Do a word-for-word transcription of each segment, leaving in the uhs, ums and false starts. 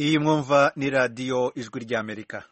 Iyi mwumva ni radiyo ijwi ry'Amerika.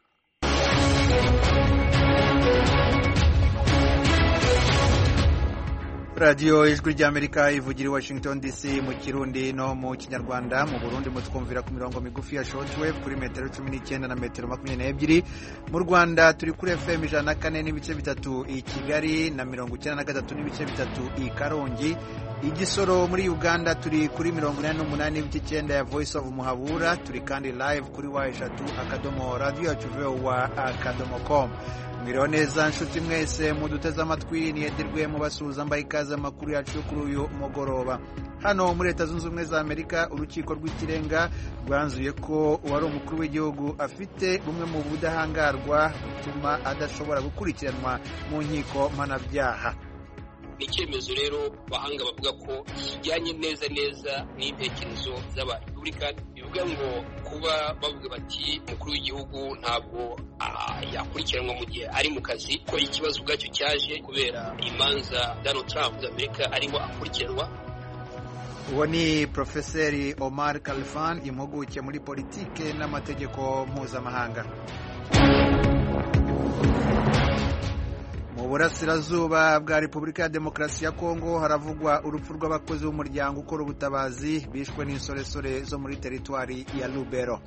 radiyo ijwi ry'Amerika ivugira i Washington D C mu Kirundi no mu Kinyarwanda. Mu Burundi mutwumvira ku mirongo migufi ya shortwave kuri metero cumi n'icyenda na metero makumyabiri n'ebyiri. Mu Rwanda turi kuri F M ijana na kane n'ibice bitatu i Kigali na mirongo icyenda na gatatu n'ibice bitatu i Karongi. Igisoro muri Uganda turi kuri mirongo inani n'umunani n'ibice icyenda ya Voice of Muhabura. Turi kandi live kuri wa eshatu akadomo radio yacu wa akadomo com. Mwiriwe neza nshuti mwese muduteze amatwi, niyedirwe mu basuhuza mbaye ikaze amakuru yacu kuri uyu mugoroba. Hano muri Leta Zunze Ubumwe za Amerika urukiko rw'ikirenga rwanzuye ko uwari umukuru w'igihugu afite bumwe mu budahangarwa butuma adashobora gukurikiranwa mu nkiko mpanabyaha. Ni icyemezo rero bahanga bavuga ko kijyanye neza neza n'intekerezo z'abarepublika, bivuga ngo kuba bavuga bati umukuru w'igihugu ntabwo yakurikiranwa mu gihe ari mu kazi, ko ikibazo ubwacyo cyaje kubera imanza Donald Trump z'Amerika arimo akurikiranwa. Uwo ni Profeseri Omar Khalfan, impuguke muri politike n'amategeko mpuzamahanga. Mu burasirazuba bwa Repubulika ya Demokarasi ya Kongo haravugwa urupfu rw'abakozi b'umuryango ukora ubutabazi bishwe n'insoresore zo muri teritwari ya Lubero.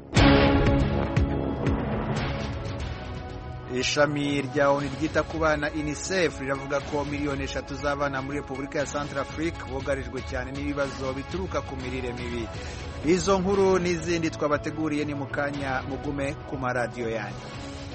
Ishami rya ONU ryita ku bana UNICEF riravuga ko miliyoni eshatu z'abana muri Repubulika ya Centrafrique bugarijwe cyane n'ibibazo bituruka ku mirire mibi. Izo nkuru n'izindi twabateguriye ni mu kanya, mugume ku maradiyo yanyu.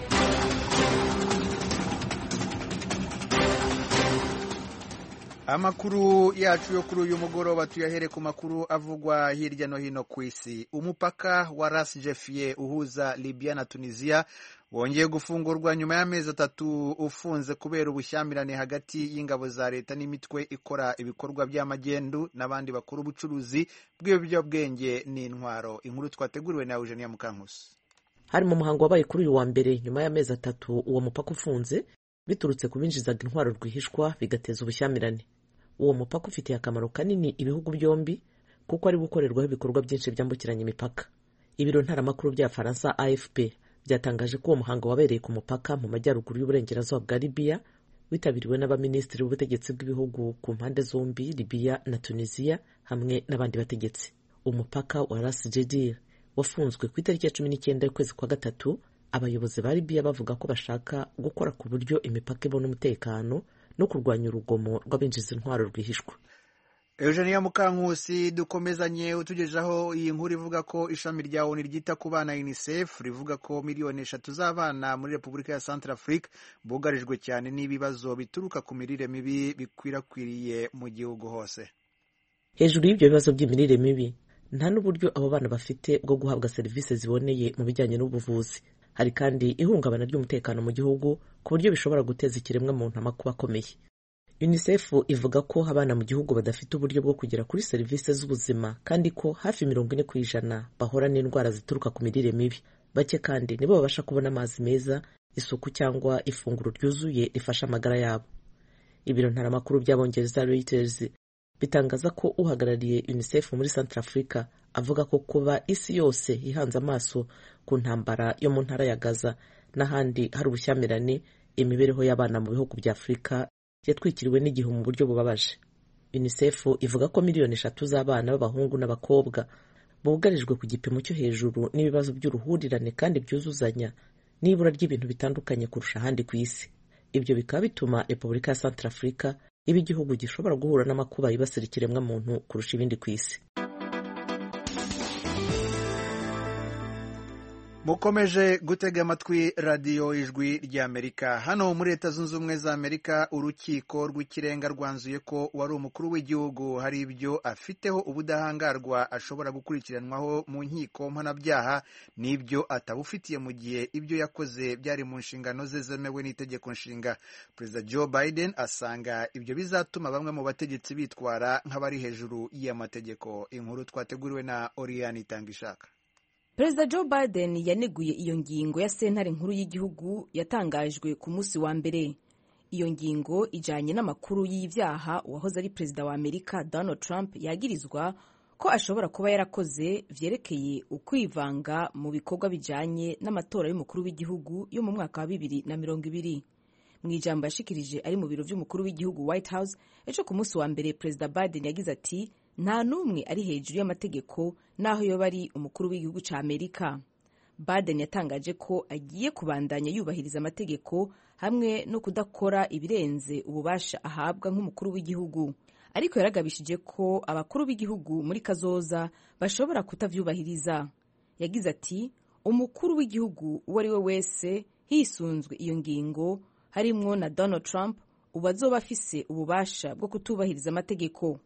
Amakuru yacu yo kuri uyu mugoroba tuyahere ku makuru avugwa hirya no hino ku isi. Umupaka wa Ras Jefie uhuza Libya na Tunisia wongeye gufungurwa nyuma y'amezi atatu ufunze kubera ubushyamirane hagati y'ingabo za leta n'imitwe ikora ibikorwa by'amagendu n'abandi bakora ubucuruzi bw'ibiyobyabwenge n'intwaro. Inkuru twateguriwe na Eugenia Mukankusi. Hari mu muhango wabaye kuri uyu wa mbere nyuma y'amezi atatu uwo mupaka ufunze biturutse ku binjizaga intwaro rwihishwa bigateza ubushyamirane. Uwo mupaka ufitiye akamaro kanini ibihugu byombi kuko ari gukorerwaho ibikorwa byinshi byambukiranya imipaka. Ibiro ntaramakuru bya Faransa A F P byatangaje ko uwo muhango wabereye ku mupaka mu majyaruguru y'uburengerazuba bwa Libya, witabiriwe n'abaminisitiri b'ubutegetsi bw'ibihugu ku mpande zombi, Libya na Tunisia, hamwe n'abandi bategetsi. Umupaka wa Ras Jdir wafunzwe ku itariki ya cumi n'icyenda y'ukwezi kwa gatatu, abayobozi ba Libya bavuga ko bashaka gukora ku buryo imipaka ibona umutekano no kurwanya urugomo rw'abinjiza intwaro rwihishwa. Eugenia Mukankusi, dukomezanye utugejeho iyi nkuru ivuga ko ishami rya ONU ryita ku bana UNICEF rivuga ko miliyoni eshatu z'abana muri Repubulika ya Centrafrique bugarijwe cyane n'ibibazo bituruka ku mirire mibi bikwirakwiriye mu gihugu hose. Hejuru y'ibyo bibazo by'imirire mibi, nta n'uburyo abo bana bafite bwo guhabwa serivisi ziboneye mu bijyanye n'ubuvuzi. Hari kandi ihungabana ry'umutekano mu gihugu ku buryo bishobora guteza ikiremwa muntu amakuba akomeye. UNICEF ivuga ko abana mu gihugu badafite uburyo bwo kugera kuri serivisi z'ubuzima kandi ko hafi mirongo ine ku ijana bahora n'indwara zituruka ku mirire mibi. Bake kandi nibo babasha kubona amazi meza, isuku cyangwa ifunguro ryuzuye rifasha amagara yabo. Ibiro ntaramakuru by'Abongereza Reuters bitangaza ko uhagarariye UNICEF muri Centrafrica avuga ko kuba isi yose ihanze amaso ku ntambara yo mu ntara ya Gaza n'ahandi hari ubushyamirane, imibereho y'abana mu bihugu bya Afurika yatwikiriwe n'igihu mu buryo bubabaje. UNICEF ivuga ko miliyoni eshatu z'abana b'abahungu n'abakobwa bugarijwe ku gipimo cyo hejuru n'ibibazo by'uruhurirane kandi byuzuzanya n'ibura ry'ibintu bitandukanye kurusha ahandi ku isi. Ibyo bikaba bituma Repubulika ya Centrafrica iba igihugu gishobora guhura n'amakuba yibasira ikiremwa muntu kurusha ibindi ku isi. Mukomeje gutega amatwi radiyo ijwi ry'Amerika. Hano muri Leta Zunze Ubumwe za Amerika urukiko rw'ikirenga rwanzuye ko wari umukuru w'igihugu hari ibyo afiteho ubudahangarwa ashobora gukurikiranwaho mu nkiko mpanabyaha n'ibyo atabufitiye mu gihe ibyo yakoze byari mu nshingano ze zemewe n'itegeko nshinga. Perezida Joe Biden asanga ibyo bizatuma bamwe mu bategetsi bitwara nk'abari hejuru y'amategeko. Inkuru twateguriwe na Oriane Itangishaka. Perezida Joe Biden yaneguye iyo ngingo ya sentare nkuru y'igihugu yatangajwe ku munsi wa mbere. Iyo ngingo ijanye n'amakuru y'ivyaha uwahoze ari perezida wa Amerika Donald Trump yagirizwa ko ashobora kuba yarakoze vyerekeye ukwivanga mu bikorwa bijanye n'amatora y'umukuru w'igihugu yo mu mwaka wa bibiri na mirongo ibiri. Mu ijambo yashikirije ari mu biro vy'umukuru w'igihugu White House ejo ku munsi wa mbere, Perezida Biden yagize ati nta n'umwe ari hejuru y'amategeko naho yoba ari umukuru w'igihugu ca Amerika. Biden yatangaje ko agiye kubandanya yubahiriza amategeko hamwe no kudakora ibirenze ububasha ahabwa nk'umukuru w'igihugu, ariko yaragabishije ko abakuru b'igihugu muri kazoza bashobora kutavyubahiriza. Yagize ati umukuru w'igihugu uwo ari we wese hisunzwe iyo ngingo harimwo na Donald Trump ubu azoba afise ububasha bwo kutubahiriza amategeko.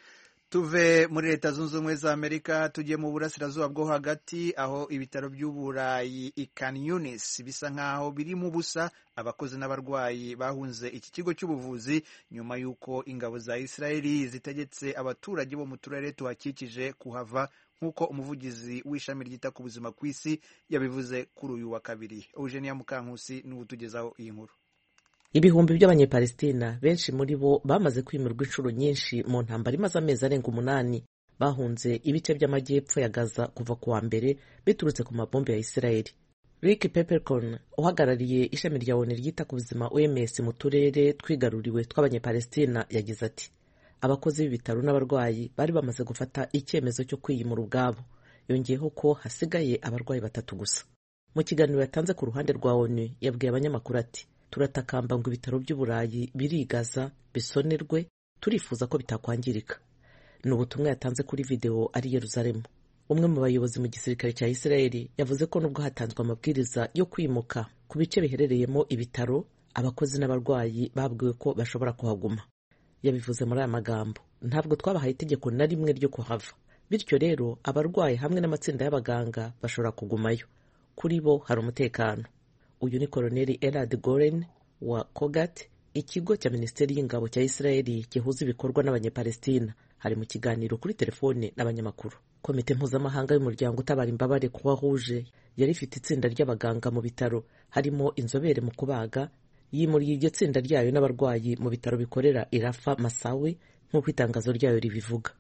Tuve muri Leta Zunze Ubumwe za Amerika tugiye mu burasirazuba bwo hagati, aho ibitaro by'Uburayi i Khan Yunis bisa nkaho biri mu busa abakozi n'abarwayi bahunze iki kigo cy'ubuvuzi nyuma y'uko ingabo za Israeli zitegetse abaturage bo mu turere tuhakikije kuhava, nk'uko umuvugizi w'ishami ryita ku buzima ku isi yabivuze kuri uyu wa kabiri. Eugenia Mukankusi niwe utugezaho iyi nkuru. Ibihumbi by'abanyepalestina benshi muri bo bamaze kwimirwa inshuro nyinshi mu ntambara imaze amezi arenga umunani, bahunze ibice by'amajyepfo ya Gaza kuva ku wa mbere biturutse ku mabombe ya Israeli. Rick Peppercorn uhagarariye ishami rya ONU ryita ku buzima O M S mu turere twigaruriwe tw'abanyepalestina yagize ati abakozi b'ibitaro n'abarwayi bari bamaze gufata icyemezo cyo kwiyimura ubwabo, yongeyeho ko hasigaye abarwayi batatu gusa. Mu kiganiro yatanze ku ruhande rwa ONU yabwiye abanyamakuru ati turatakamba ngo ibitaro by'Uburayi birigaza bisonerwe, turifuza ko bitakwangirika. Ni ubutumwa yatanze kuri video ari Yerusalemu. Umwe mu bayobozi mu gisirikare cya Israeli yavuze ko nubwo hatanzwe amabwiriza yo kwimuka ku bice biherereyemo ibitaro, abakozi n'abarwayi babwiwe ko bashobora kuhaguma. Yabivuze muri aya magambo: ntabwo twabahaye itegeko na rimwe ryo kuhava, bityo rero abarwayi hamwe n'amatsinda y'abaganga bashobora kugumayo, kuri bo hari umutekano. Uyu ni Koloneli Elad Goren wa Kogat, ikigo cya Minisiteri y'Ingabo cya Israeli gihuza ibikorwa n'abanyepalestina. Hari mu kiganiro kuri telefone n'abanyamakuru. Komite mpuzamahanga y'umuryango utabara imbabare Croix Rouge yari ifite itsinda ry'abaganga mu bitaro, harimo inzobere mu kubaga, yimuriye iryo tsinda ryayo n'abarwayi mu bitaro bikorera i Rafa Masawi nk'uko itangazo ryayo ribivuga.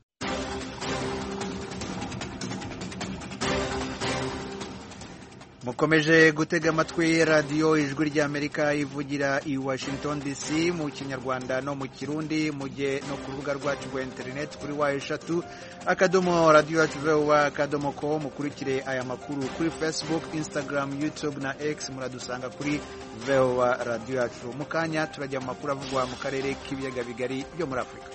Mukomeje gutega amatwi radiyo ijwi ry'Amerika ivugira i Washington D C mu Kinyarwanda no mu Kirundi. Mujye no ku rubuga rwacu rwa internet kuri wa eshatu akadomo radio yacu voa akadomo com. Mukurikire aya makuru kuri Facebook, Instagram, YouTube na X, muradusanga kuri voa radio yacu. Mukanya turajya mu makuru avugwa mu karere k'ibiyaga bigari byo muri Afurika.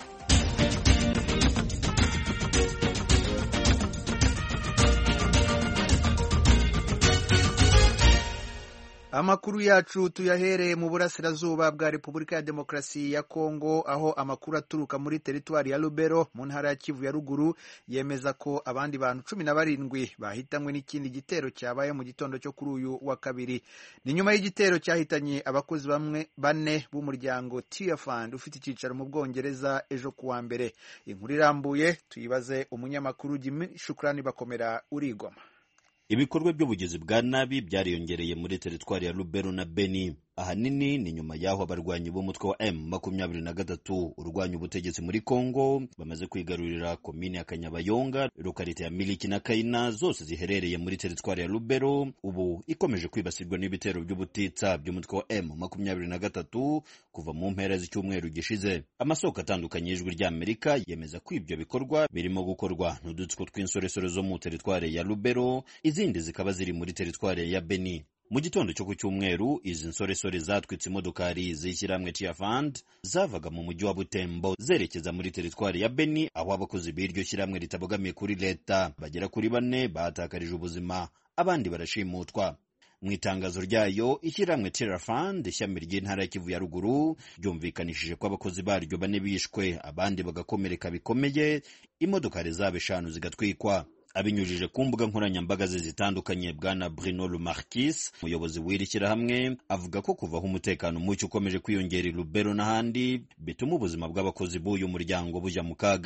Amakuru yacu tuyahereye mu burasirazuba bwa Repubulika ya Demokarasi ya Kongo, aho amakuru aturuka muri teritwari ya Lubero mu ntara ya Kivu ya ruguru yemeza ko abandi bantu cumi na barindwi bahitanywe n'ikindi gitero cyabaye mu gitondo cyo kuri uyu wa kabiri. Ni nyuma y'igitero cyahitanye abakozi bamwe bane b'umuryango Tear Fund ufite icyicaro mu Bwongereza ejo kuwa mbere. Inkuru irambuye tuyibaze umunyamakuru Jimmy Shukrani Bakomera urigoma. Ibikorwa by'ubugizi bwa nabi byariyongereye muri teritwari ya Lubero na Beni. Ahanini ni nyuma yaho abarwanyi b'umutwe wa M makumyabiri na gatatu urwanya ubutegetsi muri Kongo bamaze kwigarurira komine ya Kanyabayonga, lokalite ya Miliki na Kaina, zose ziherereye muri teritwari ya Lubero, ubu ikomeje kwibasirwa n'ibitero by'ubutitsa by'umutwe wa M makumyabiri na gatatu kuva mu mpera z'icyumweru gishize. Amasoko atandukanye y'ijwi ry'Amerika yemeza ko ibyo bikorwa birimo gukorwa n'udutsiko tw'insoresore zo mu teritwari ya Lubero, izindi zikaba ziri muri teritwari ya Beni. Mu gitondo cyo ku cyumweru, izi nsoresore zatwitse imodokari z'ishyirahamwe Tear Fund zavaga mu mujyi wa Butembo zerekeza muri teritwari ya Beni, aho abakozi b'iryo shyirahamwe ritabogamiye kuri leta bagera kuri bane batakarije ubuzima, abandi barashimutwa. Mu itangazo ryayo, ishyirahamwe Tear Fund ishami ry'intara ya Kivu ya ruguru ryumvikanishije ko abakozi baryo bane bishwe, abandi bagakomereka bikomeye, imodokari zabo eshanu zigatwikwa. Abinyujije ku mbuga nkoranyambaga zitandukanye, Bwana Bruno Lumarquis, umuyobozi w'iri shyirahamwe, avuga ko kuvaho umutekano muke ukomeje kwiyongera i Lubero n'ahandi bituma ubuzima bw'abakozi b'uyu muryango bujya mu kaga.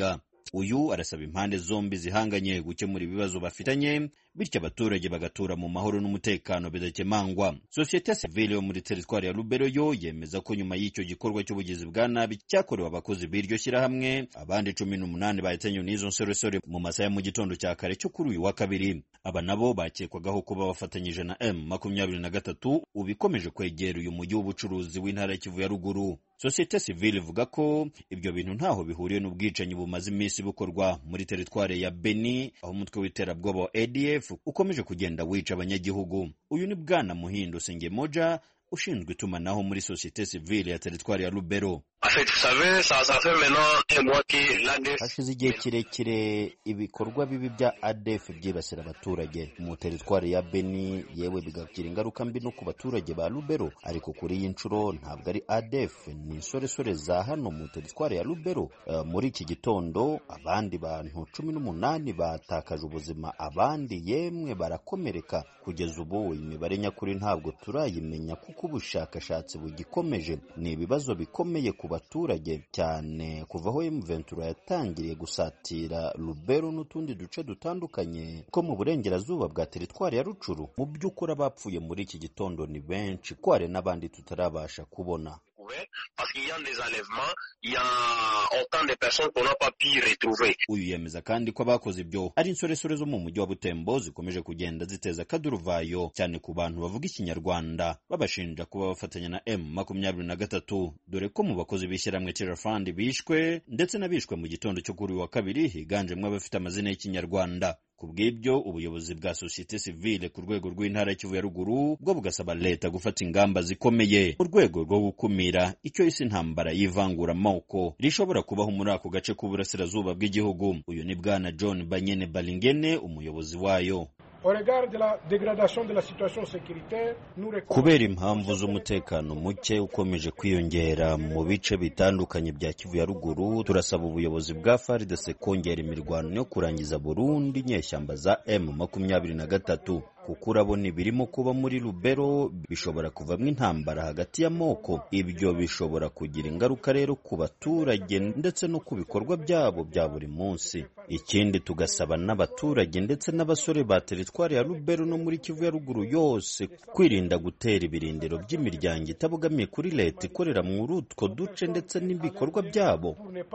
uyu arasaba impande zombi zihanganye gukemura ibibazo bafitanye bityo abaturage bagatura mu mahoro n'umutekano bidakemangwa. Sosiyete sivile yo muri teritwari ya Lubero yo yemeza ko nyuma y'icyo gikorwa cy'ubugizi bwa nabi cyakorewe abakozi b'iryo shyirahamwe, abandi cumi n'umunani bahitanywe n'izo nsoresore mu masaha ya mu gitondo cya kare cyo kuri uyu wa kabiri. Aba nabo bakekwagaho kuba bafatanyije na M makumyabiri na gatatu ubikomeje kwegera uyu mujyi w'ubucuruzi w'intara ya Kivu ya ruguru. Sosiyete sivile ivuga ko ibyo bintu ntaho bihuriye n'ubwicanyi bumaze iminsi bukorwa muri teritwari ya Beni, aho umutwe w'iterabwoba wa A D F ukomeje kugenda wica abanyagihugu. Uyu ni Bwana Muhindo Sengemoja ushinzwe itumanaho muri sosiyete sivile ya teritwari ya Lubero. Hashize igihe kirekire ibikorwa bibi bya A D F byibasira abaturage mu teritwari ya Beni, yewe bigagira ingaruka mbi no ku baturage ba Lubero. Ariko kuri iyi nshuro ntabwo ari A D F, ni insoresore za hano mu teritwari ya Lubero. Uh, muri iki gitondo abandi bantu cumi n'umunani batakaje ubuzima, abandi yemwe barakomereka. Kugeza ubu imibare nyakuri ntabwo turayimenya kuko ubushakashatsi bugikomeje. Ni ibibazo bikomeye ku baturage cyane kuva aho M ventura yatangiriye gusatira Lubero n'utundi duce dutandukanye ko mu burengerazuba bwa teritwari ya Rucuru. Mu by'ukuri abapfuye muri iki gitondo ni benshi, kware n'abandi tutarabasha kubona. Parce qu'il y a des enlèvements, il y a autant de personnes qu'on n'a pas pu retrouver. Uyu yemeza kandi ko abakoze ibyo ari insoresore zo mu mujyi wa Butembo zikomeje kugenda ziteza akaduruvayo cyane ku bantu bavuga ikinyarwanda, babashinja kuba bafatanya na M makumyabiri na gatatu, dore ko mu bakozi b'ishyirahamwe Terrafund bishwe ndetse n'abishwe mu gitondo cyo kuri wa kabiri higanjemo abafite amazina y'ikinyarwanda. Kubw'ibyo ubuyobozi bwa sosiyete sivile ku rwego rw'intara ya Kivu ya ruguru bwo bugasaba leta gufata ingamba zikomeye mu rwego rwo gukumira icyo isi intambara y'ivangura amoko rishobora kubaho muri ako gace k'uburasirazuba bw'igihugu. Uyu ni Bwana John Banyene Balingene, umuyobozi wayo. Kubera impamvu z'umutekano muke ukomeje kwiyongera mu bice bitandukanye bya Kivu ya ruguru, turasaba ubuyobozi bwa F A R D C kongera imirwano yo kurangiza burundu inyeshyamba za M makumyabiri na gatatu, kuko urabona ibirimo kuba muri Lubero bishobora kuvamo intambara hagati y'amoko. Ibyo bishobora kugira ingaruka rero ku baturage ndetse no ku bikorwa byabo bya buri munsi. Ikindi tugasaba n'abaturage ndetse n'abasore ba teritwari ya Lubero no muri Kivu ya ruguru yose kwirinda gutera ibirindiro by'imiryango itabogamiye kuri leta ikorera muri utwo duce ndetse n'ibikorwa byabo.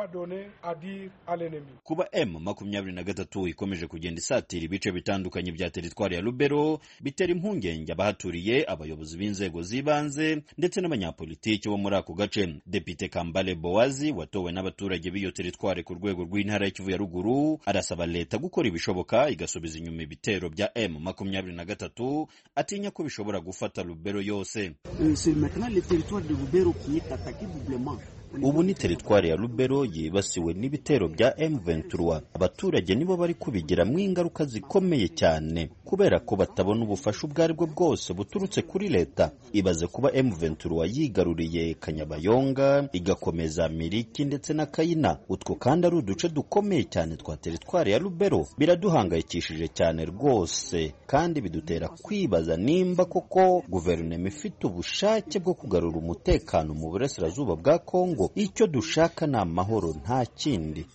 Kuba M makumyabiri na gatatu ikomeje kugenda isatira ibice bitandukanye bya teritwari ya Lubero bitera impungenge abahaturiye, abayobozi b'inzego z'ibanze ndetse n'abanyapolitiki bo muri ako gace. Depite Kambale Boazi watowe n'abaturage b'iyo teritwari ku rwego rw'intara ya Kivu ya ruguru arasaba leta gukora ibishoboka igasubiza inyuma ibitero bya M makumyabiri na gatatu, atinya ko bishobora gufata Lubero yose. Ubu ni teritwari ya Lubero yibasiwe n'ibitero bya M ventura. Abaturage nibo bari kubigiramo ingaruka zikomeye cyane kubera ko batabona ubufasha ubwo aribwo bwose buturutse kuri leta. Ibaze kuba M ventura yigaruriye Kanyabayonga, igakomeza Miriki ndetse na Kayina. Utwo kandi ari uduce dukomeye cyane twa teritwari ya Lubero. Biraduhangayikishije cyane rwose kandi bidutera kwibaza nimba koko guverinoma ifite ubushake bwo kugarura umutekano mu burasirazuba bwa Kongo. Icyo dushaka ni amahoro, nta kindi.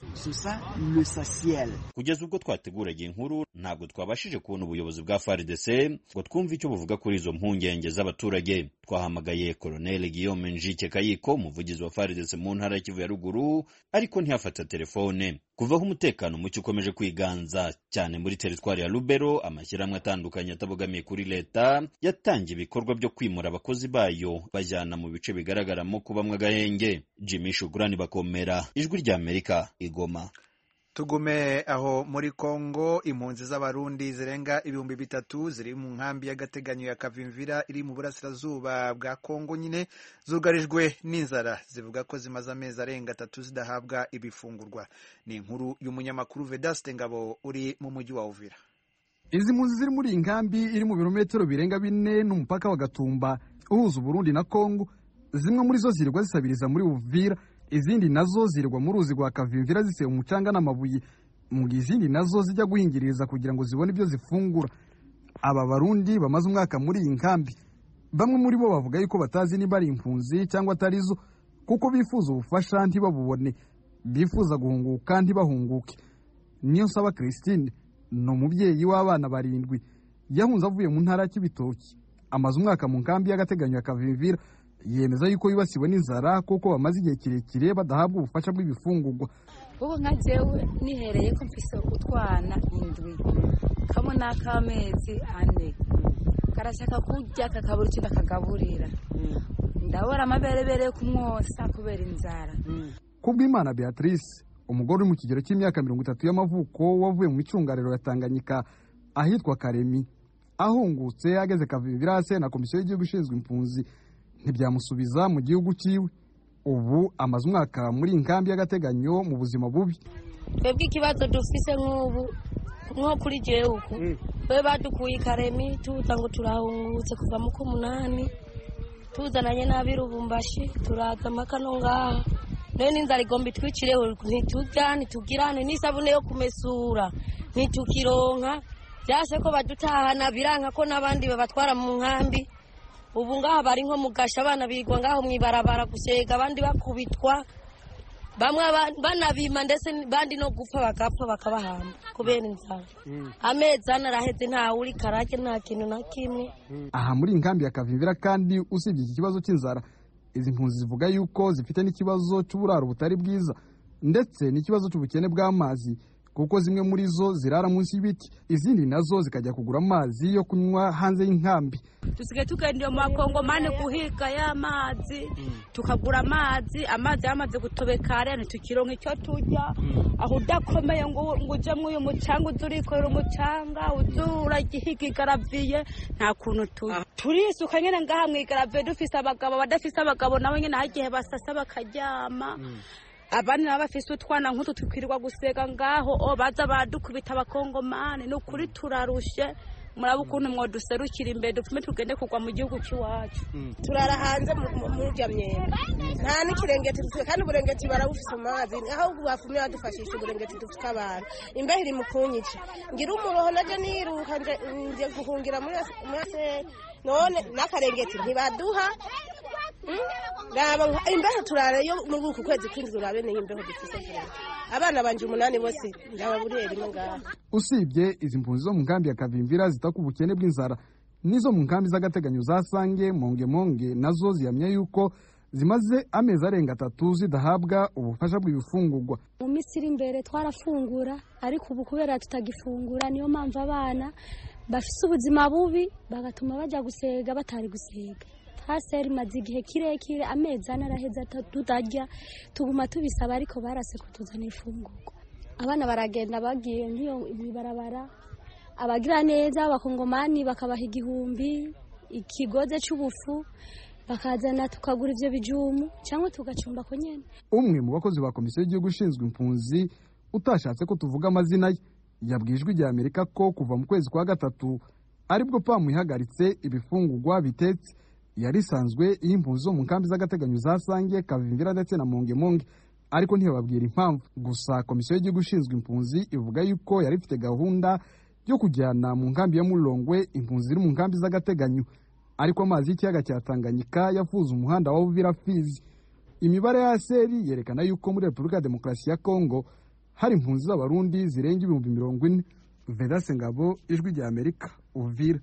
Kugeza ubwo twateguraga inkuru ntabwo twabashije kubona ubuyobozi bwa F A R D C ngo twumve icyo buvuga kuri izo mpungenge z'abaturage. Twahamagaye Colonel Guillaume Njike Kayiko, umuvugizi wa F A R D C mu ntara ya Kivu ya ruguru, ariko ntiyafata telefone. Kuvaho umutekano muke ukomeje kwiganza cyane muri teritwari ya Lubero, amashyirahamwe atandukanye atabogamiye kuri leta yatangiye ibikorwa byo kwimura abakozi bayo bajyana mu bice bigaragaramo kubamwe agahenge. Jimmy Shugrani Bakomera, Ijwi rya Amerika, Igoma. Tugume aho muri Kongo, impunzi z'abarundi zirenga ibihumbi bitatu ziri mu nkambi y'agateganyo ya Kavimvira iri mu burasirazuba bwa Kongo nyine zugarijwe n'inzara, zivuga ko zimaze amezi arenga atatu zidahabwa ibifungurwa. Ni inkuru y'umunyamakuru Vedaste Ngabo uri mu mujyi wa Uvira. Izi mpunzi ziri muri inkambi iri mu birometero birenga bine n'umupaka wa Gatumba uhuza Burundi na Kongo. Zimwe muri zo zirirwa zisabiriza muri Uvira, izindi nazo zirirwa mu ruzi rwa Kavimvira ziseye umucanga n'amabuye, mu izindi nazo zijya guhingiriza kugira ngo zibone ibyo zifungura. Aba barundi bamaze umwaka muri iyi nkambi, bamwe muri bo bavuga yuko batazi niba ari impunzi cyangwa atari zo, kuko bifuza ubufasha ntibabubone. bifuza guhunguka ntibahunguke. Niyonsaba Christine ni umubyeyi w'abana barindwi yahunze avuye mu ntara ya Kibitoki, amaze umwaka mu nkambi y'agateganyo ya Kavimvira. Yemeza yuko yibasiwe n'inzara kuko bamaze igihe kirekire badahabwa ubufasha bw'ibifungurwa. Ubu nka jewe nihereye ko mfise utwana indwi kamwe n'akamezi ane, karashaka kurya kakabura icyo kakagaburira, ndabora amaberebere kumwosa kubera inzara. Kubw'Imana Beatrice, umugore uri mu kigero cy'imyaka mirongo itatu y'amavuko wavuye mu micungararo ya Tanganyika ahitwa Karemi, ahungutse ageze Kavimvira na komisiyo y'igihugu ishinzwe impunzi ntibyamusubiza mu gihugu cyiwe. Ubu amaze umwaka muri inkambi y'agateganyo mu buzima bubi. Twebwe ikibazo dufise nk'ubu nko kuri jewe uku we badukuye Karemi tuza ngo turahungutse kuva mu kumunani tuzananye n'abirubumbashi turaza makano ngaha none inzara igomba itwikireho ntitujya ntitugirane n'isabune yo kumesura ntitukironka byase ko badutahana biranka ko n'abandi babatwara mu nkambi. Ubu ngaha bari nko mugasha abana bigwa ngaho mwibarabara gusega abandi bakubitwa bamwe banabima ndetse bandi no gupfa bagapfa bakabahamba kubera inzara. Amezi anaraheze nta uri karake nta kintu na kimwe. Aha muri inkambi ya Kavimvira kandi usibye iki kibazo cy'inzara, izi mpunzi zivuga yuko zifite n'ikibazo cy'uburaro butari bwiza ndetse n'ikibazo cy'ubukene bw'amazi kuko zimwe muri zo zirara munsi y'ibiti, izindi nazo zikajya kugura amazi yo kunywa hanze y'inkambi. Tusige tugenda mu makongomane guhiga y'amazi tukagura amazi amazi yamaze gutobekara ntitukironka icyo tujya, aho udakomeye ngo uje mu uyu mucanga uzurikorera umucanga uzura gihiga igaraviye nta kuntu tujya turisuka nyene ngaha mu igaraviye dufise abagabo badafise abagabo nabo nyene hagiye basasa bakaryama. Abandi nabafise utwana nk'utu tukwirirwa gusega ngaho o baza badukubita abakongomane no kuri turarushe. Murabo ukuntu mwoduserukira imbere dupfume tugende kugwa mu gihugu cy'iwacu. Turara hanze muri rya myenda nta n'ikirengeti dufite kandi uburengeti barawufise amazi aho bafumye badufashisha uburengeti dufite abantu imbeho iri mu kunyica ngira umuroho naje niruka nje guhungira muri muri none n'akarengeti ntibaduha. Imbeho turareyo muri uku kwezi kw'indwi urabe niyo imbeho dufise abana banje umunani bose ndababuriye rimwe ngaha. Usibye izi mpunzi zo mu nkambi ya Kavimvira zitaka ubukene bw'inzara, nizo mu nkambi z'agateganyo za Sange, Monge Monge nazo ziyamya yuko zimaze amezi arenga atatu zidahabwa ubufasha bw'ibifungurwa. Mu minsi iri imbere twarafungura ariko ubu kubera tutagifungura niyo mpamvu abana bafise ubuzima bubi bagatuma bajya gusega batari gusega. Haseri maze igihe kirekire amezi ane araheze tutarya tuguma tubisaba ariko barase kutuzana ifungurwa. Abana baragenda bagiye nk'iyo ibarabara abagira neza abakongomani bakabaha igihumbi ikigoze cy'ubufu bakazana tukagura ivyo bijumu cyangwa tugacumba ko nyene. Umwe mu bakozi ba komisiyo y'igihugu ishinzwe impunzi utashatse ko tuvuga amazina ye yabwijwe rya Amerika ko kuva mu kwezi kwa gatatu aribwo pamu ihagaritse ibifungurwa bitetse yari isanzwe y'impunzi zo mu nkambi z'agateganyo za Sange, Kavimvira ndetse na Monge Monge, ariko ntibabwira impamvu. Gusa komisiyo y'igihugu ishinzwe impunzi ivuga yuko yari ifite gahunda yo kujyana mu nkambi ya Mulongwe impunzi ziri mu nkambi z'agateganyo, ariko amazi y'ikiyaga cya Tanganyika yafuze umuhanda wa Uvira Fizi. Imibare ya seri yerekana yuko muri Repubulika ya Demokarasi ya Kongo hari impunzi z'abarundi zirenga ibihumbi mirongo ine. Vedaste Ngabo, Ijwi rya Amerika, Uvira.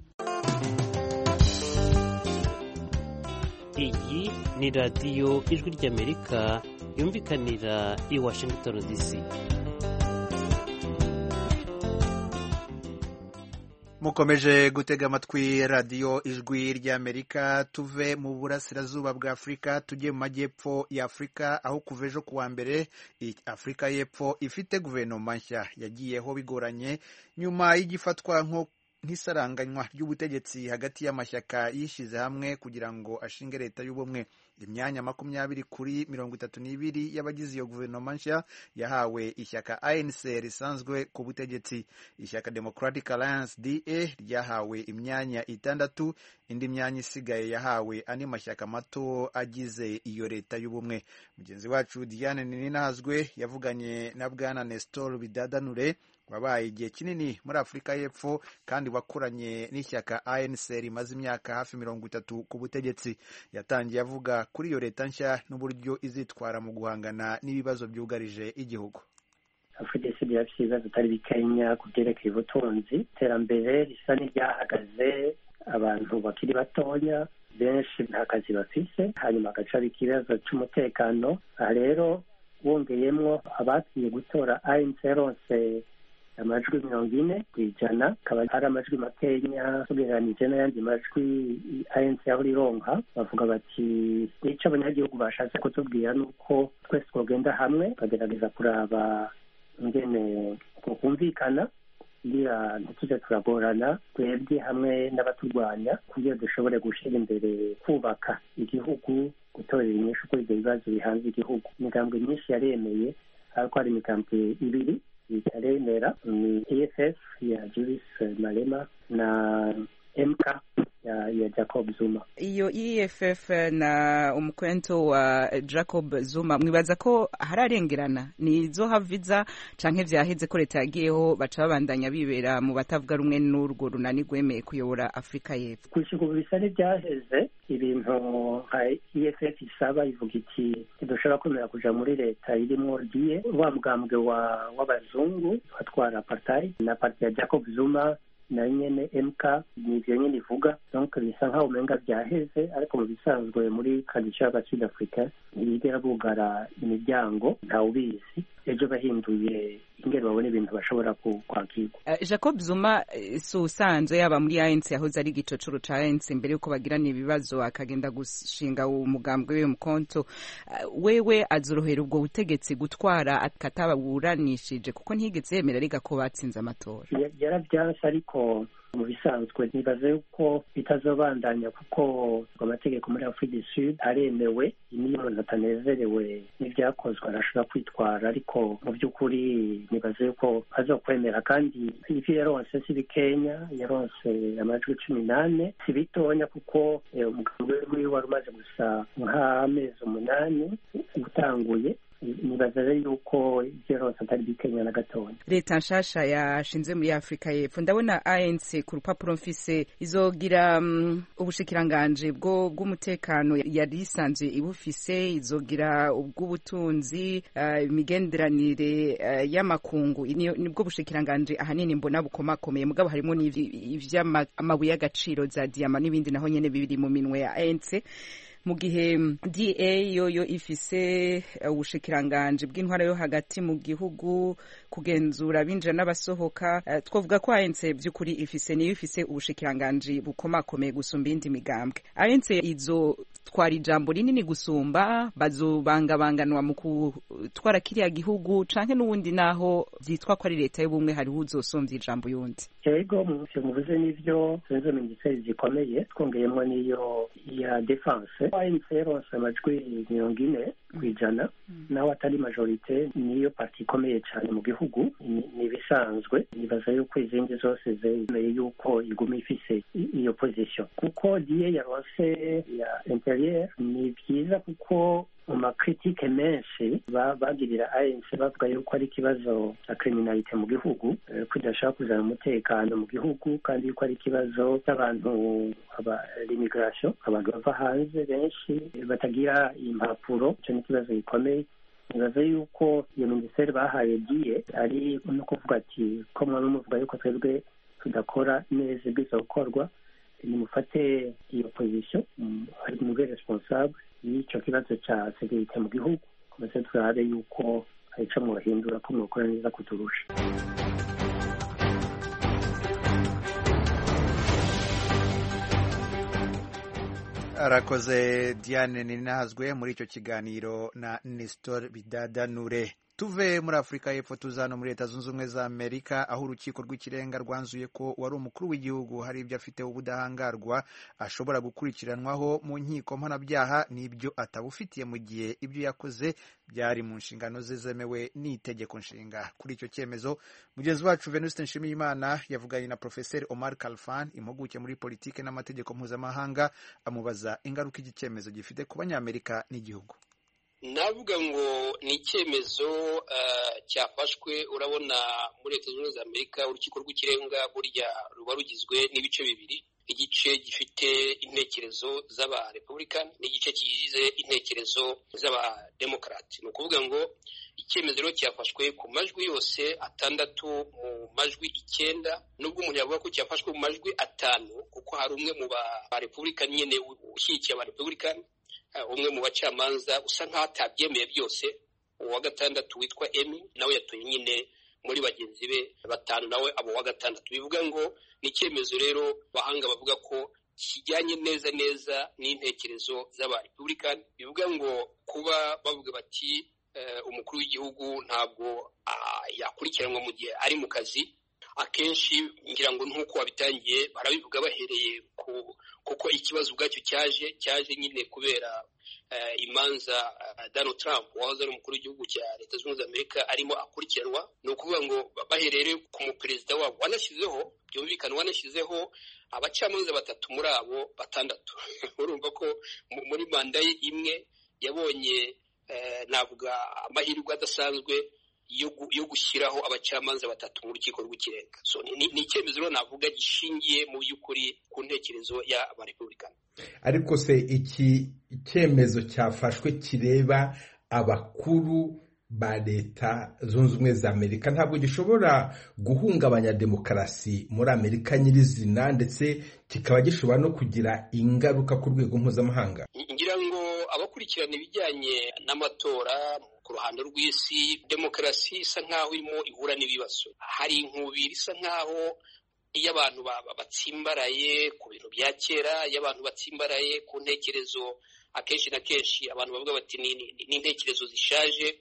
Iyi ni radiyo Ijwi ry'Amerika yumvikanira i Washington D C. mukomeje gutega amatwi radiyo Ijwi ry'Amerika. Tuve mu burasirazuba bwa Afurika tujye mu majyepfo ya Afurika, aho kuva ejo kuwa mbere Afurika y'Epfo ifite guverinoma nshya yagiyeho bigoranye nyuma y'igifatwa nko nk'isaranganywa ry'ubutegetsi hagati y'amashyaka yishyize hamwe kugira ngo ashinge leta y'ubumwe. Imyanya makumyabiri kuri mirongo itatu n'ibiri y'abagize iyo guverinoma nshya yahawe ishyaka A N C risanzwe ku butegetsi. Ishyaka Democratic Alliance D A ryahawe imyanya itandatu, indi myanya isigaye yahawe andi mashyaka mato agize iyo leta y'ubumwe. Mugenzi wacu Diane Ninazwe yavuganye na Bwana Nestor Bidadanure wabaye igihe kinini muri Afurika y'Epfo kandi wakuranye n'ishyaka A N C rimaze imyaka hafi mirongo itatu ku butegetsi. Yatangiye avuga kuri iyo leta nshya n'uburyo izitwara mu guhangana n'ibibazo byugarije igihugu. Afurika y'Epfo irafite ibibazo bitari bikenya ku byerekeye ubutunzi, iterambere risa n'iryahagaze, abantu bakiri batoya benshi nta kazi bafise, hanyuma hagaca ikibazo cy'umutekano. Aha rero wongeyemwo abagiye gutora A N C yaronse amajwi mirongo ine ku ijana, akaba ari amajwi makenya ugereranije n'ayandi majwi A N C yahora ironka. Bavuga bati nicyo abanyagihugu bashatse kutubwira nuko twese twogenda hamwe bagerageza kuraba ingene kumvikana kugira ntituze turagorana twebwe hamwe n'abaturwanya kugira dushobore gushyira imbere kubaka igihugu, gutorera inyishu kuri ibyo bibazo bihanze igihugu. Imigambwe myinshi yaremeye, ariko hari imigambwe ibiri itaremera, ni E F F ya Julius Malema na M K ya, ya Jacob Zuma. Iyo E F F na umukwento wa Jacob Zuma mwibaza ko hararengerana nizo haviza canke vyaheze ko leta yagiyeho baca babandanya bibera mu batavuga rumwe n'urwo runani gwemeye kuyobora Afrika y'Epfo? Kushika ubu bisa n'ivyaheze, ibintu nka E F F isaba ivuga iti ntidushobora kwemera kuja muri leta irimwo diye wa mugambwe wa w'abazungu batwara apartheid na parti ya Jacob Zuma na nyene M K nivyo nyene ivuga. Donc bisa nkaho umenga vyaheze, ariko mu bisanzwe muri tradition ya Sud Africa ntibigera bugara imiryango, ntawubizi ejo bahinduye ingero babone ibintu bashobora kwakirwa. Uh, Jacob Zuma so usanzwe yaba muri A N C yahoze ari igicocoro ca A N C mbere yuko bagirana ibibazo akagenda gushinga umugambwe we mu konto. Uh, wewe azorohera ubwo butegetsi gutwara akatababuranishije kuko ntigeze yemera riga ko batsinze amatora? Yaravyanse, ariko mu bisanzwe nibaze yuko bitazobandanya kuko amategeko muri Afrika du Sud aremewe. Niyo umuntu atanezerewe n'ivyakozwe arashobora kwitwara, ariko mu by'ukuri nibaze yuko azokwemera. Kandi ivyo yaronse si bikenya, yaronse amajwi cumi n'ane, si bitonya kuko umugambwe wiwe wari umaze gusa nk'amezi umunani utanguye. Nibaza yuko ivyaronse atari bikenya na gatonya. Leta nshasha yashinze muri Afrika y'Epfo, ndabona A N C ku rupapuro mfise izogira um, ubushikiranganje bwo bw'umutekano yari isanzwe ibufise, izogira ubw'ubutunzi, uh, imigenderanire uh, y'amakungu. Nibwo bushikiranganje ahanini mbona bukomakomeye, mugabo harimo n'ivy'amabuye y'agaciro za diamant n'ibindi naho nyene bibiri mu minwe ya A N C. Mu gihe D A yoyo ifise ubushikiranganje bw'intwara yo hagati mu gihugu, kugenzura binjira n'abasohoka. Uh, twovuga ko A N C by'ukuri ifise niyo ifise ubushikiranganje bukomakomeye gusumba indi migambwe. A N C izo twara ijambo rinini gusumba, bazobangabanganwa mu kutwara kiriya gihugu canke n'ubundi naho vyitwa ko ari leta y'ubumwe hari uzosomvya ijambo yundi? Yego, muvuze n'ivyo zenzo minisiteri zikomeye, twongeyemo n'iyo ya defense. A N C yaronse amajwi mirongo ine kw'ijana, naho atari majorite, niyo parti ikomeye cyane mu gihugu. Ni bisanzwe, nibaza yuko izindi zose zemeye yuko iguma ifise iyo position, kuko diye yaronse ya interieur. Ni byiza kuko mu makritike menshi bagirira A N C bavuga yuko ari ikibazo cya criminalite mu gihugu, ko idashaka kuzana umutekano mu gihugu, kandi yuko ari ikibazo cy'abantu l'immigration, abantu bava hanze benshi batagira impapuro. Icyo ni ikibazo gikomeye. Nibaza yuko iyo minisiteri bahaye diye ari no kuvuga ati ko mwana muvuga yuko twebwe tudakora neza ibwiza gukorwa, nimufate iyo position, ari mube responsable y'icyo kibazo cya security mu gihugu, komeze turabe yuko arico muhindura ko mukora neza kuturusha. Arakoze Diane Ninazwe muri icyo kiganiro na Nestor Bidadanure. Tuve muri Afrika y'Epfo tuzano muri Leta Zunze Ubumwe za Amerika, aho urukiko rw'ikirenga rwanzuye ko wari umukuru w'igihugu hari ibyo afite ubudahangarwa ashobora gukurikiranwaho mu nkiko mpanabyaha n'ibyo atabufitiye mu gihe ibyo yakoze byari mu nshingano ze zemewe n'itegeko nshinga. Kuri icyo cyemezo mugenzi wacu Venuste Nshimiyimana yavuganye na Professeur Omar Khalfan, impuguke muri politike n'amategeko mpuzamahanga, amubaza ingaruka iki cyemezo gifite ku banyamerika n'igihugu. navuga ngo ni icyemezo cyafashwe. Urabona muri Leta Zunze Ubumwe za Amerika urukiko rw'ikirenga burya ruba rugizwe n'ibice bibiri, igice gifite intekerezo z'aba Republican n'igice kigize intekerezo z'aba Democrat. Ni ukuvuga ngo icyemezo rero cyafashwe ku majwi yose atandatu mu majwi icyenda, nubwo umuntu yavuga ko cyafashwe mu majwi atanu kuko hari umwe mu ba Republican nyine ushyigikiye aba Republican, umwe mu bacamanza usa nk'aho atabyemeye byose, uwa gatandatu witwa Amy nawe yatoye nyine muri bagenzi be batanu nawe abo wa gatandatu. Bivuga ngo ni icyemezo rero bahanga bavuga ko kijyanye neza neza n'intekerezo z'aba Republican. Bivuga ngo kuba bavuga bati uh, umukuru w'igihugu ntabwo uh, yakurikiranwa mu gihe ari mu kazi, akenshi ngira ngo nk'uko wabitangiye barabivuga bahereye ku kuko ikibazo ubwacyo cyaje cyaje nyine kubera uh, imanza uh, Donald Trump wahoze ari umukuru w'igihugu cya Leta Zunze Ubumwe za Amerika arimo akurikiranwa. Ni ukuvuga ngo baherere ku muperezida wabo wanashyizeho, byumvikana wanashyizeho abacamanza batatu muri abo batandatu. Urumva ko muri manda ye imwe yabonye uh, navuga amahirwe adasanzwe yo gushyiraho abacamanza batatu mu rukiko rw'ikirenga. So ni icyemezo rero navuga gishingiye mu by'ukuri ku ntekerezo y'abarepublikani. Ariko se iki icyemezo cyafashwe kireba abakuru ba Leta Zunze Ubumwe za Amerika ntabwo gishobora guhungabanya demokarasi muri Amerika nyirizina, ndetse kikaba gishobora no kugira ingaruka ku rwego mpuzamahanga? Ngira ngo abakurikirana ibijyanye n'amatora ku ruhando rw'isi, demokarasi isa nk'aho irimo ihura n'ibibazo. Hari inkubiri isa nk'aho iyo abantu batsimbaraye ku bintu bya kera, iyo abantu batsimbaraye ku ntekerezo akenshi na kenshi abantu bavuga bati ni intekerezo zishaje.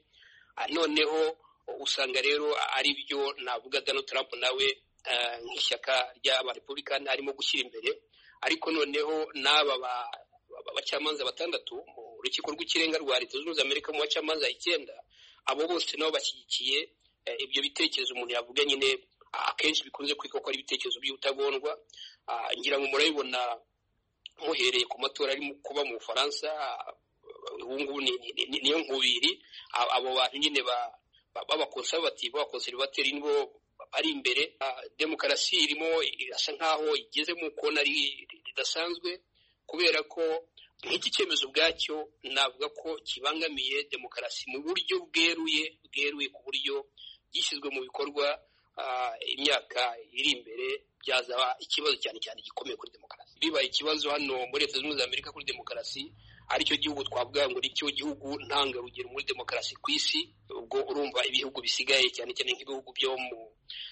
Noneho usanga rero ari byo navuga Donald Trump nawe nk'ishyaka ry'abarepublikani arimo gushyira imbere. Ariko noneho n'aba abacamanza batandatu mu rukiko rw'ikirenga rwa Leta Zunze Ubumwe za Amerika mu bacamanza icyenda, abo bose nabo bashyigikiye ibyo bitekerezo umuntu yavuga nyine akenshi bikunze kwitwa ko ari ibitekerezo by'ubutagondwa. Ngira ngo murabibona muhereye ku matora arimo kuba mu Bufaransa, ubu ngubu niyo nkubiri. Abo bantu nyine b'abakonservative b'abakonservateri nibo ari imbere. Demokarasi irimo irasa nk'aho igeze mu kona ridasanzwe, kubera ko nk'iki cyemezo ubwacyo navuga ko kibangamiye demokarasi mu buryo bweruye bweruye ku buryo gishyizwe mu bikorwa imyaka iri imbere byazaba ikibazo cyane cyane gikomeye kuri demokarasi. Bibaye ikibazo hano muri Leta Zunze Ubumwe za Amerika kuri demokarasi, aricyo gihugu twavuga ngo nicyo gihugu ntangarugero muri demokarasi ku isi. Ubwo urumva ibihugu bisigaye cyane cyane nk'ibihugu byo mu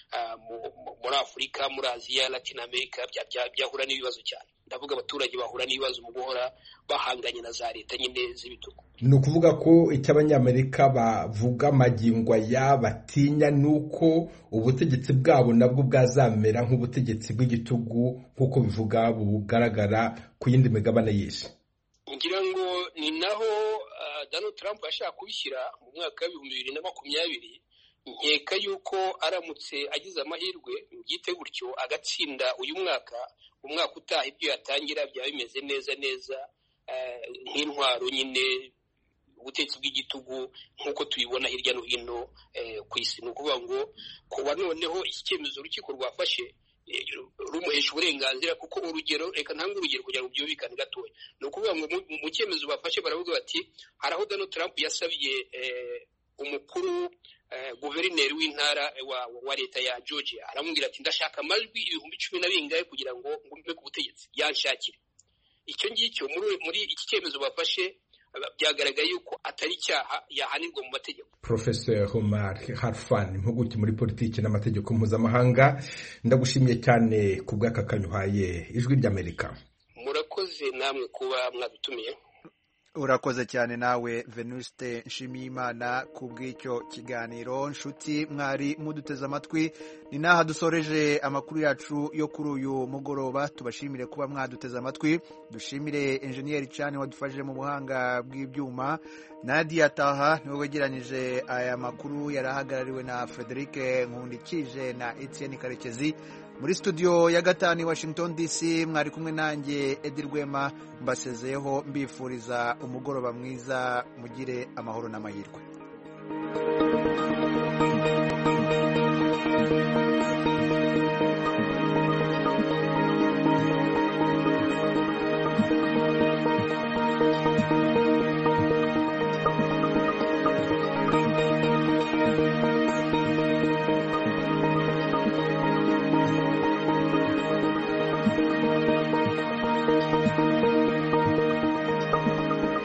muri Afurika, muri Aziya, Latin America byahura n'ibibazo cyane. Ndavuga abaturage bahura n'ibibazo mu guhora bahanganye na za leta nyine z'ibitugu. Ni ukuvuga ko icyo abanyamerika bavuga magingo aya batinya nuko ubutegetsi bwabo nabwo bwazamera nk'ubutegetsi bw'igitugu nk'uko bivuga bugaragara ku yindi migabane y'isi. Ngira ngo ni naho uh, Donald Trump yashaka kubishyira mu mwaka w'ibihumbi bibiri na makumyabiri. Nkeka yuko aramutse agize amahirwe byite gutyo agatsinda uyu mwaka, umwaka utaha ibyo yatangira byaba bimeze neza neza nk'intwaro nyine ubutegetsi bw'igitugu nk'uko tubibona hirya no hino ku isi. Ni ukuvuga ngo kuba noneho iki cyemezo urukiko rwafashe rumuhesha uburenganzira, kuko urugero reka ntange urugero kugira ngo byumvikane gatoya. Ni ukuvuga ngo mu cyemezo bafashe baravuga bati hari aho Donald Trump yasabiye umukuru guverineri w'intara wa, wa leta ya Georgia, aramubwira ati ndashaka amajwi ibihumbi cumi na bingahe kugira ngo ngume ku butegetsi, yanshakire. Icyo ngicyo muri muri iki cyemezo bafashe byagaragaye yuko atari icyaha yahanirwa mu mategeko. Professor Omar Harfan, impuguke muri politiki n'amategeko mpuzamahanga, ndagushimiye cyane ku bw'akakanyuhaye Ijwi ry'Amerika. Murakoze namwe kuba mwadutumiye. Urakoze cyane nawe Venuste Nshimiyimana ku bw'icyo kiganiro. Nshuti mwari muduteze amatwi, ni naha dusoreje amakuru yacu yo kuri uyu mugoroba. Tubashimire kuba mwaduteze amatwi, dushimire engineer cyane wadufashije mu buhanga bw'ibyuma. Nadia Taha niwe wegeranyije aya makuru, yarahagarariwe na Frederic Nkundikije na Etienne Karekezi. muri studio ya gatanu i Washington D C mwari kumwe nanjye Edi Rwema mbasezeyeho mbifuriza umugoroba mwiza mugire amahoro n'amahirwe.